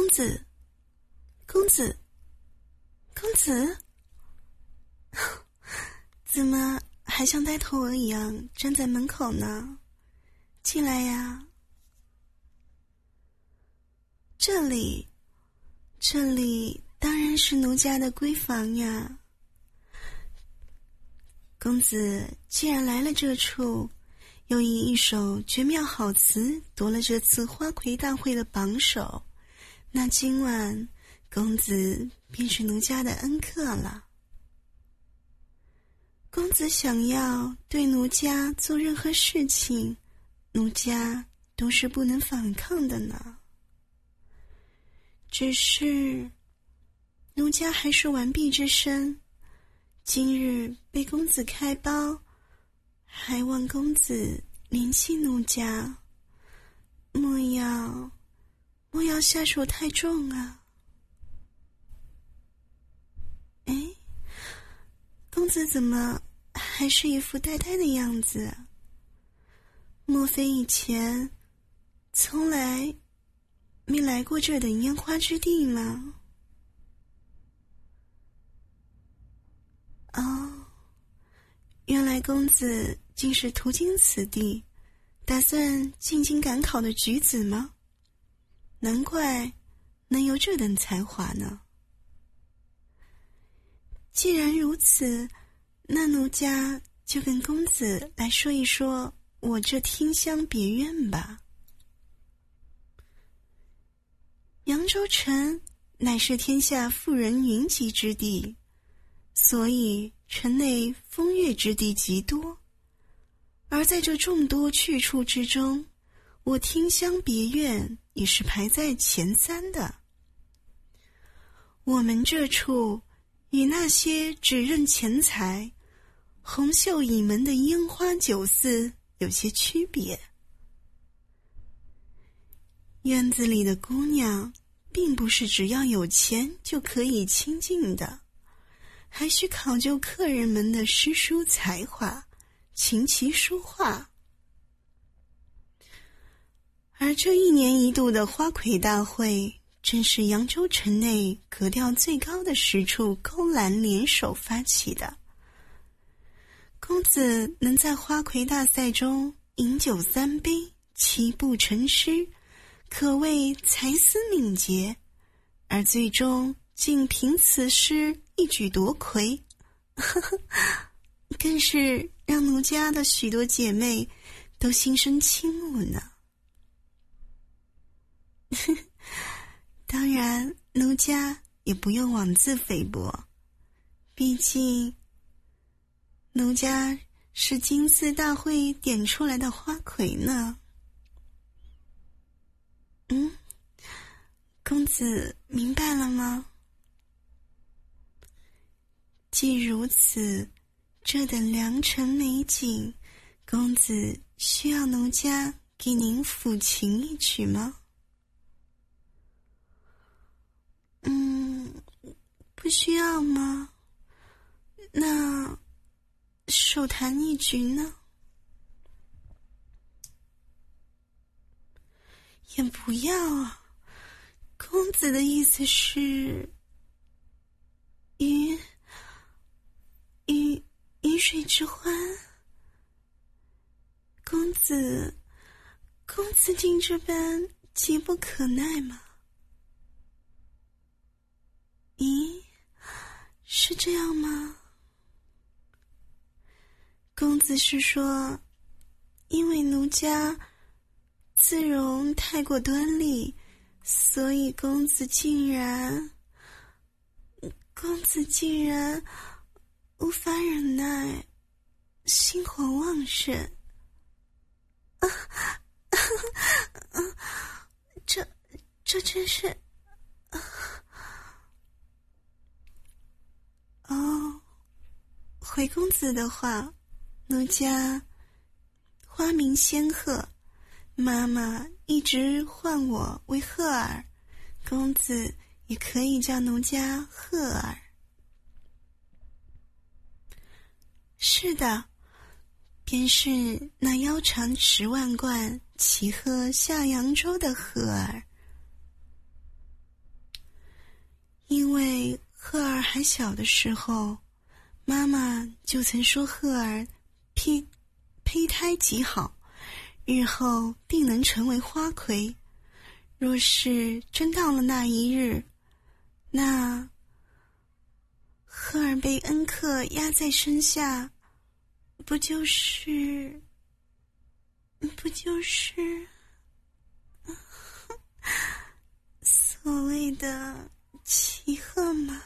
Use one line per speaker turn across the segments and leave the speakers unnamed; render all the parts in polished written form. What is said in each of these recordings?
公子，公子，公子，怎么还像呆头鹅一样站在门口呢？进来呀！这里当然是奴家的闺房呀。公子既然来了这处，又以一首绝妙好词夺了这次花魁大会的榜首，那今晚公子便是奴家的恩客了。公子想要对奴家做任何事情，奴家都是不能反抗的呢。只是奴家还是完璧之身，今日被公子开包，还望公子怜惜奴家，莫要下手太重啊。哎，公子怎么还是一副呆呆的样子啊？莫非以前从来没来过这等烟花之地吗？哦，原来公子竟是途经此地，打算进京赶考的举子吗？难怪能有这等才华呢。既然如此，那奴家就跟公子来说一说我这天香别院吧。扬州城乃是天下富人云集之地，所以城内风月之地极多。而在这众多去处之中，我天香别院也是排在前3的。我们这处与那些只认钱财、红袖倚门的烟花酒肆有些区别。院子里的姑娘并不是只要有钱就可以亲近的，还需考究客人们的诗书才华、琴棋书画。而这1年1度的花魁大会，正是扬州城内格调最高的10处勾栏联手发起的。公子能在花魁大赛中饮酒3杯，七步成诗，可谓才思敏捷，而最终竟凭此诗一举夺魁，更是让奴家的许多姐妹都心生倾慕呢。当然奴家也不用妄自菲薄，毕竟奴家是今次大会点出来的花魁呢。公子明白了吗？既如此，这等良辰美景，公子需要奴家给您抚琴一曲吗？不需要吗？那手弹一局呢？也不要啊。公子的意思是鱼水之欢。公子竟这般急不可耐吗？咦，是这样吗？公子是说，因为奴家姿容太过端丽，所以公子竟然无法忍耐，心火旺盛。这真是回公子的话，奴家花名仙鹤，妈妈一直唤我为鹤儿，公子也可以叫奴家鹤儿。是的，便是那腰缠10万贯，骑鹤下扬州的鹤儿。 因为赫尔还小的时候，妈妈就曾说赫尔胚胎极好，日后定能成为花魁。若是真到了那一日，那赫尔被恩克压在身下，不就是所谓的齐赫吗？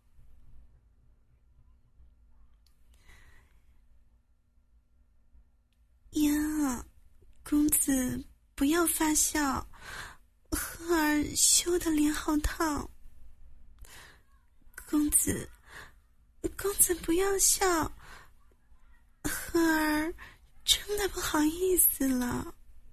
呀，公子不要发笑，赫尔羞得脸好烫。公子不要笑，赫尔真的不好意思了。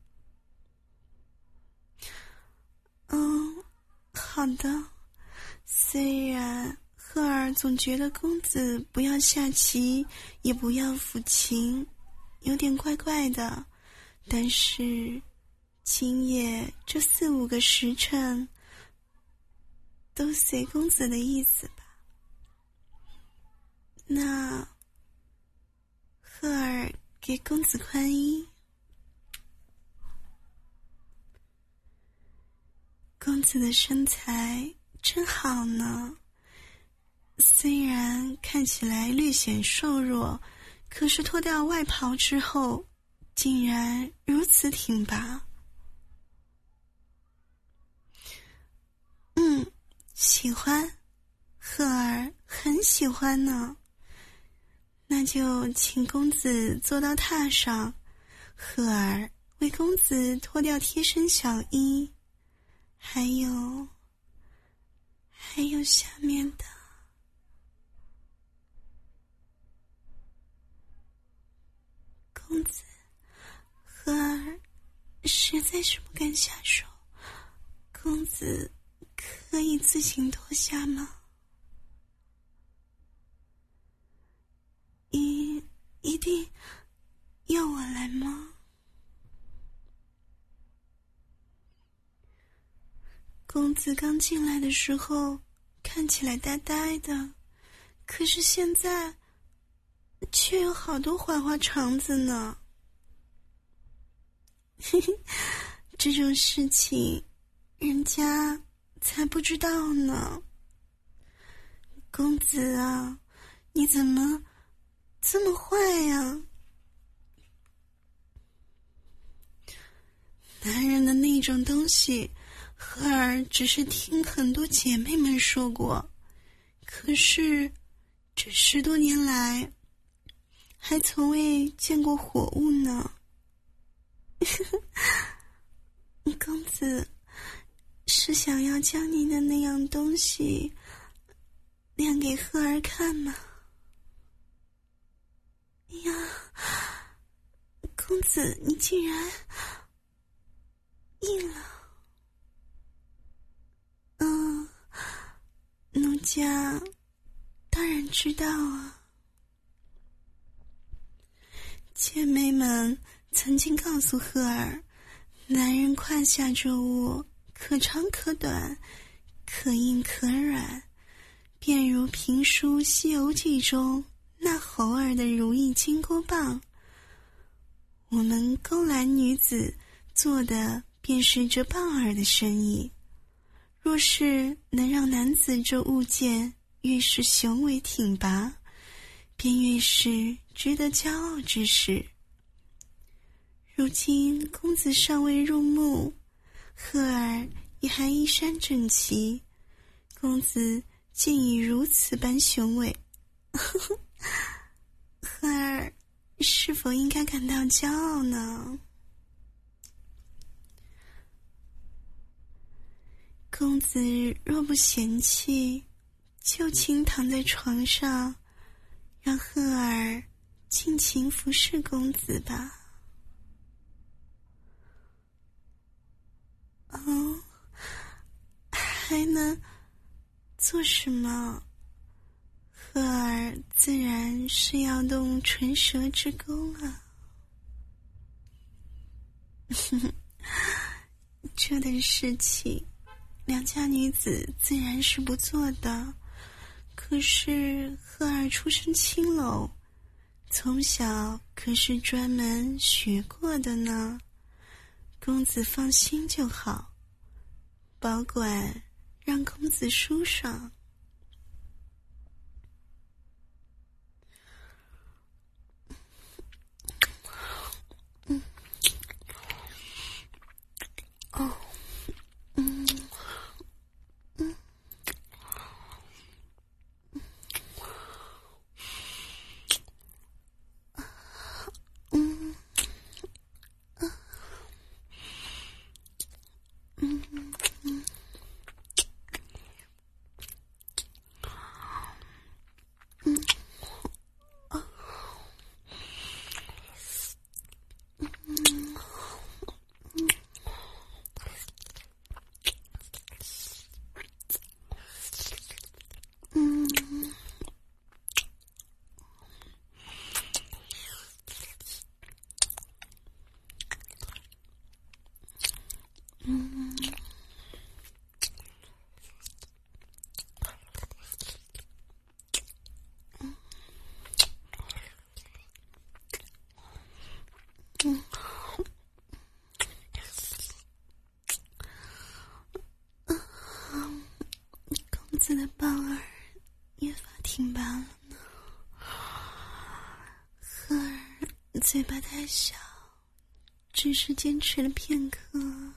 好的。虽然赫尔总觉得公子不要下棋，也不要抚琴，有点怪怪的，但是今夜这4、5个时辰都随公子的意思吧。那赫尔给公子宽衣。公子的身材真好呢，虽然看起来略显瘦弱，可是脱掉外袍之后，竟然如此挺拔。喜欢，赫尔很喜欢呢。那就请公子坐到榻上，赫尔为公子脱掉贴身小衣，还有下面的。公子，赫尔实在是不敢下手，公子可以自行脱下吗？一定要我来吗？公子刚进来的时候看起来呆呆的，可是现在却有好多花花肠子呢。这种事情人家才不知道呢。公子啊，你怎么这么坏呀？男人的那种东西，赫尔只是听很多姐妹们说过，可是这10多年来还从未见过活物呢。公子是想要将你的那样东西亮给赫尔看吗？呀，公子你竟然硬了。奴家当然知道啊。姐妹们曾经告诉赫尔，男人胯下之物可长可短，可硬可软，便如评书《西游记》中那猴儿的如意金箍棒。我们勾栏女子做的便是这棒儿的生意，若是能让男子这物件越是雄伟挺拔，便越是值得骄傲之事。如今公子尚未入墓，赫尔也还衣衫整齐，公子竟已如此般雄伟，赫尔是否应该感到骄傲呢？公子若不嫌弃，就请躺在床上，让赫尔尽情服侍公子吧。还能做什么？赫尔自然是要动唇舌之功啊。这的事情良家女子自然是不做的，可是赫尔出身青楼，从小可是专门学过的呢。公子放心就好，保管让公子舒爽。公子的棒儿越发挺拔了呢。赫尔嘴巴太小，只是坚持了片刻，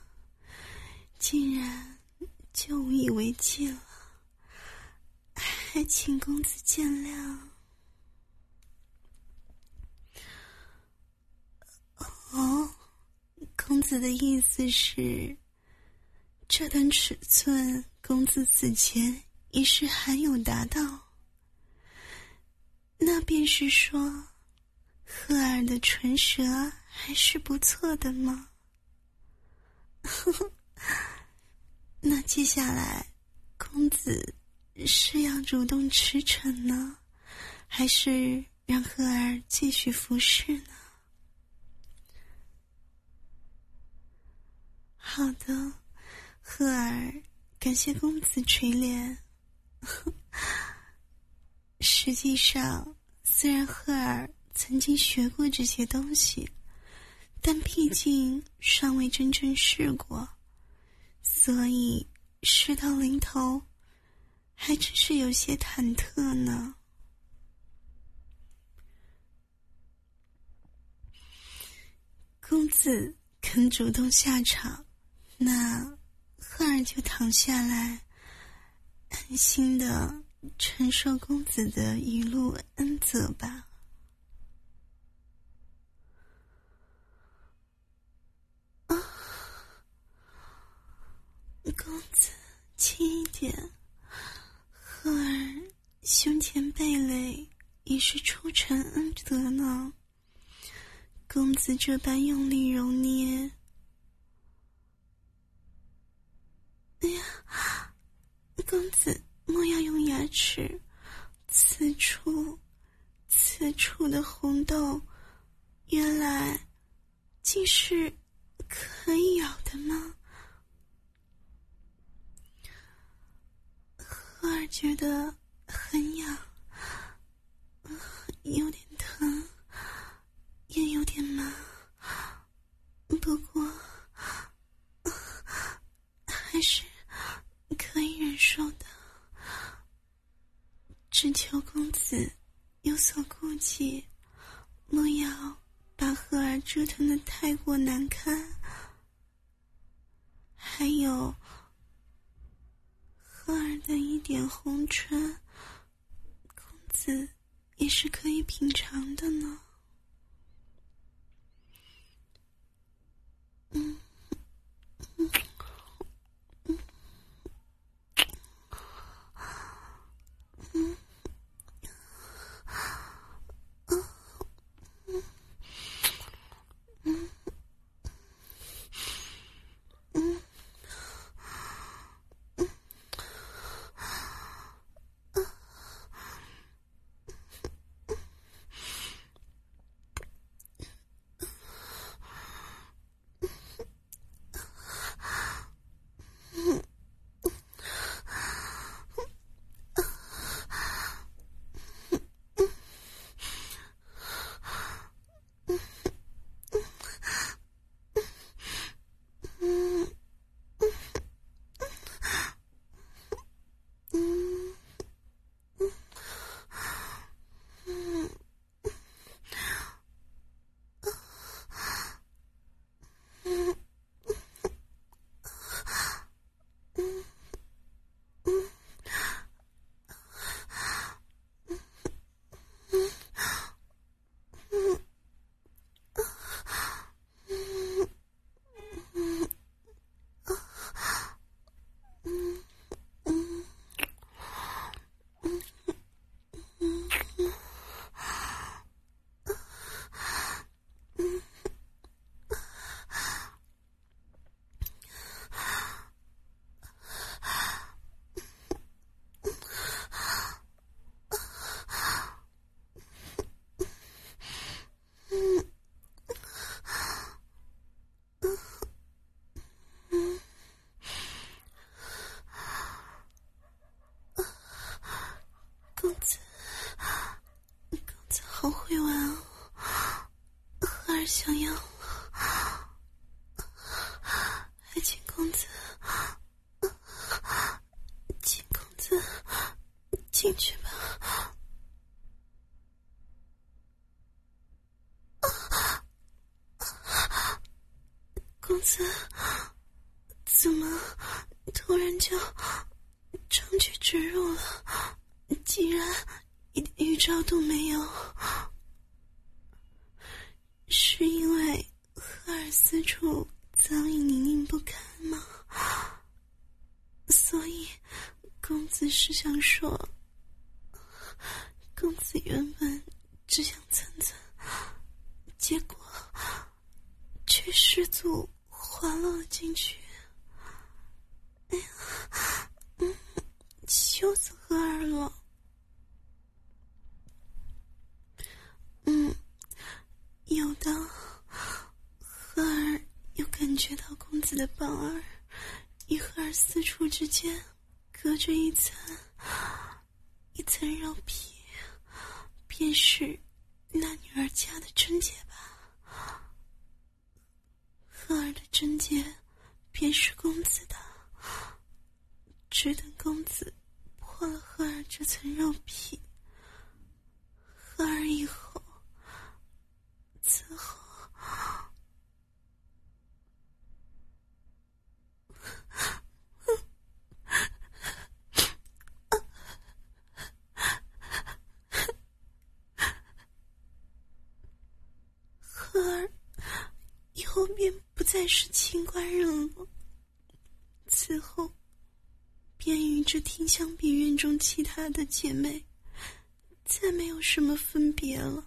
竟然就无以为继了，还请公子见谅。哦，公子的意思是，这段尺寸公子此前已是罕有达到，那便是说赫尔的唇舌还是不错的吗？那接下来公子是要主动驰骋呢，还是让赫尔继续服侍呢？好的，赫尔，感谢公子垂怜。实际上，虽然赫尔曾经学过这些东西，但毕竟尚未真正试过，所以事到临头，还真是有些忐忑呢。公子肯主动下场，那赫尔就躺下来，安心的承受公子的一路恩泽吧。公子轻一点，赫尔胸前蓓蕾已是初承恩泽呢。公子这般用力揉捏，哎呀，公子莫要用牙齿，此处的红豆，原来竟是可以咬的吗？赫尔觉得很痒，有点疼，也有点麻，不过还是可以忍受的。只求公子有所顾忌，莫要把赫尔折腾得太过难堪。还有赫尔的一点红唇，公子也是可以品尝的呢。 突然就长驱直入了，竟然一点预兆都没有。是因为赫尔四处早已泥泞不堪吗？所以公子是想说，公子原本只想蹭蹭，结果却失足滑落了进去。哎呀，羞死赫尔了。有的，赫尔又感觉到公子的棒儿与赫尔四处之间隔着一层肉皮，便是那女儿家的贞洁吧。赫尔的贞洁便是公子的，只等公子破了赫尔这层肉皮，赫尔以后此后赫尔以后便不再是清官人了，此后便与这听香碧院中其他的姐妹再没有什么分别了。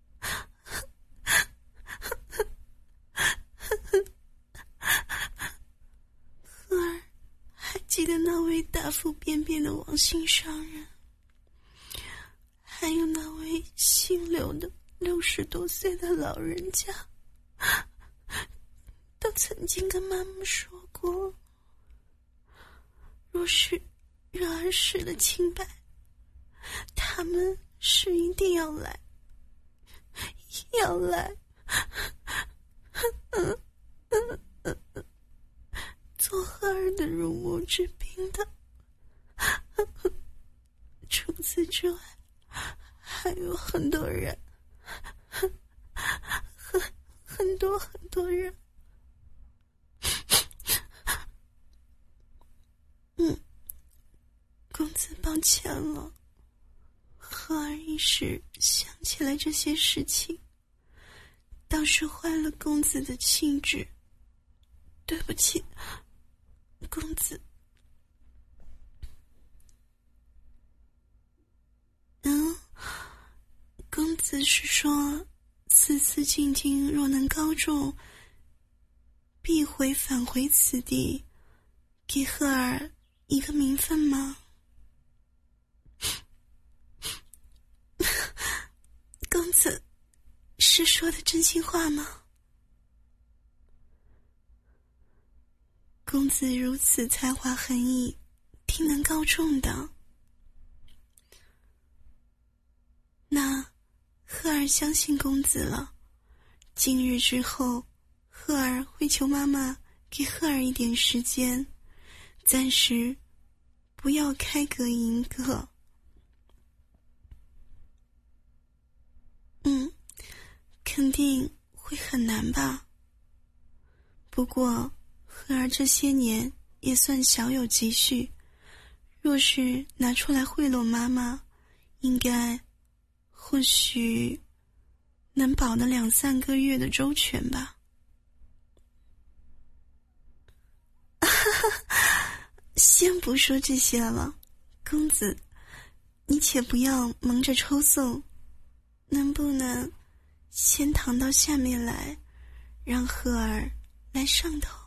赫尔还记得那位大腹便便的王姓商人，还有那位姓刘的60多岁的老人家，都曾经跟妈妈说过，若是惹儿失了清白，他们是一定要来做赫尔的乳母之宾的。除此之外，还有很多人，很多人。公子抱歉了。赫尔一时想起来这些事情，倒是坏了公子的兴致。对不起，公子。公子是说，此次进京若能高中，必会返回此地，给赫尔一个名分吗？公子是说的真心话吗？公子如此才华横溢，定能高中的。那赫尔相信公子了。今日之后，赫尔会求妈妈给赫尔一点时间，暂时不要开阁迎客。肯定会很难吧。不过赫尔这些年也算小有积蓄，若是拿出来贿赂妈妈，应该或许能保得2-3个月的周全吧。先不说这些了，公子，你且不要忙着抽送，能不能先躺到下面来，让赫尔来上头？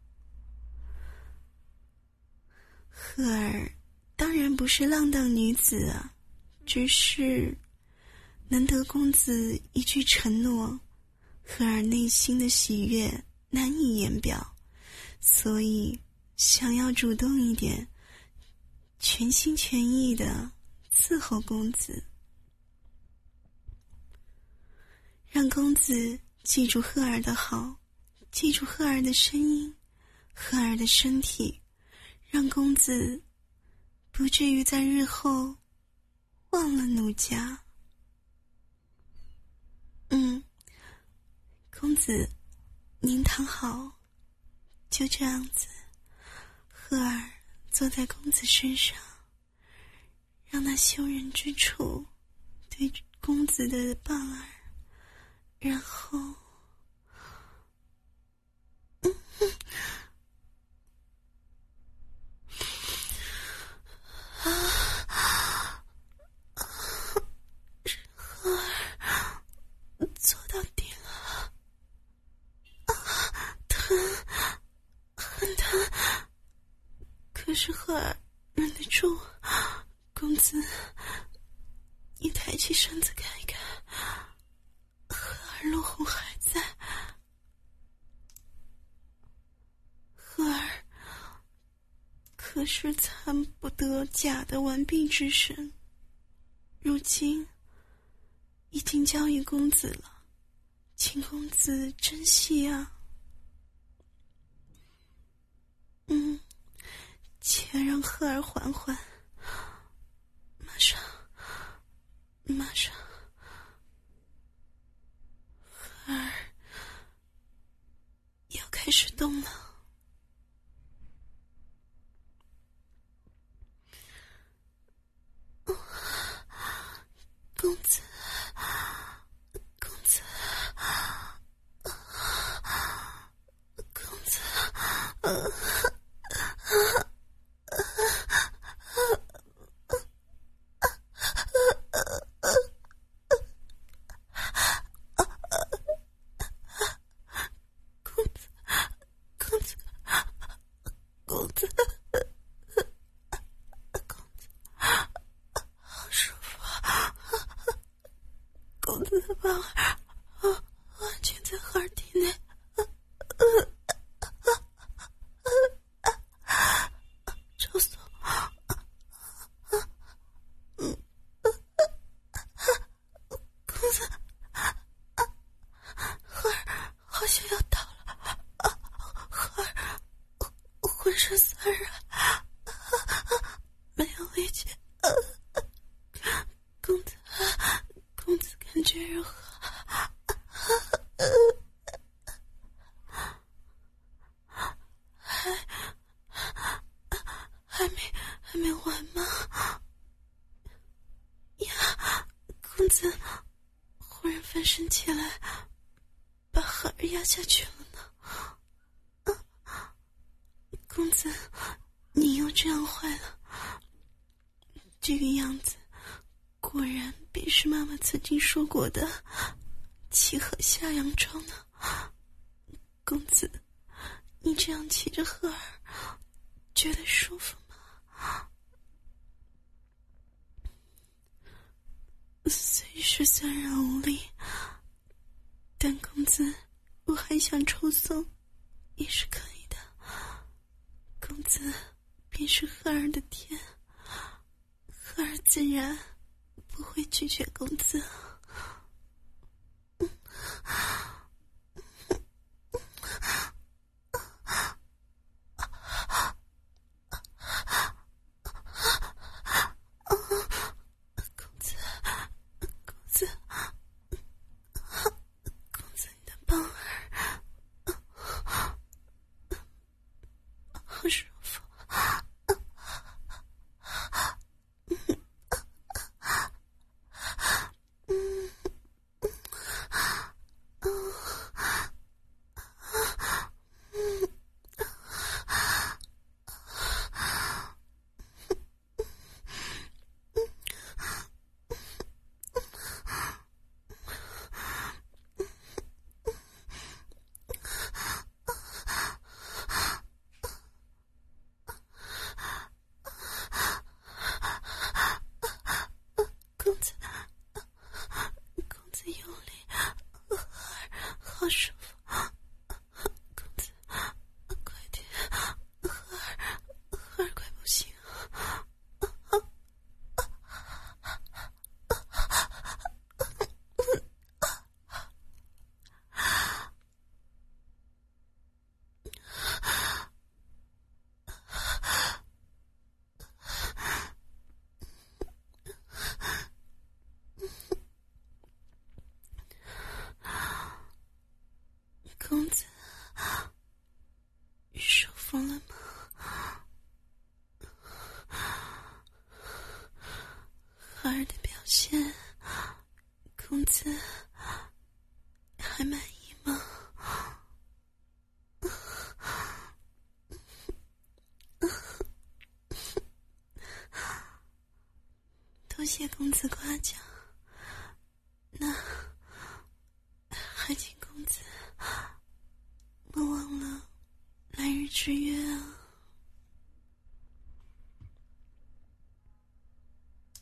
赫尔当然不是浪荡女子啊，只是能得公子一句承诺，赫尔内心的喜悦难以言表，所以想要主动一点，全心全意地伺候公子，让公子记住赫尔的好，记住赫尔的声音，赫尔的身体，让公子不至于在日后忘了奴家。公子您躺好，就这样子。 赫尔坐在公子身上，让那羞人之处对公子的棒儿，然后赫尔坐到底了，疼，很疼。可是赫尔忍得住，公子一抬起身子看一看，赫尔落红还在。赫尔可是参不得假的完璧之身，如今已经交予公子了，请公子珍惜啊。且让赫尔缓缓，马上赫尔要开始动了。公子好舒服啊！公子的棒儿完全在赫尔体内，抽松。公子，赫尔好像要倒了，赫尔浑身酸软，没有力气。公子感觉如何？还没完吗？呀，公子忽然翻身起来，把赫尔压下去了呢。公子，你又这样坏了。这个样子果然便是妈妈曾经说过的骑鹤下扬州呢。公子，你这样骑着赫尔觉得舒服吗？虽是酸软无力，但公子我还想抽松也是可以的。公子便是赫尔的天，赫尔自然不会拒绝公子。 儿的表现，公子还满意吗？多谢公子夸奖，那还请公子莫忘了来日之约啊。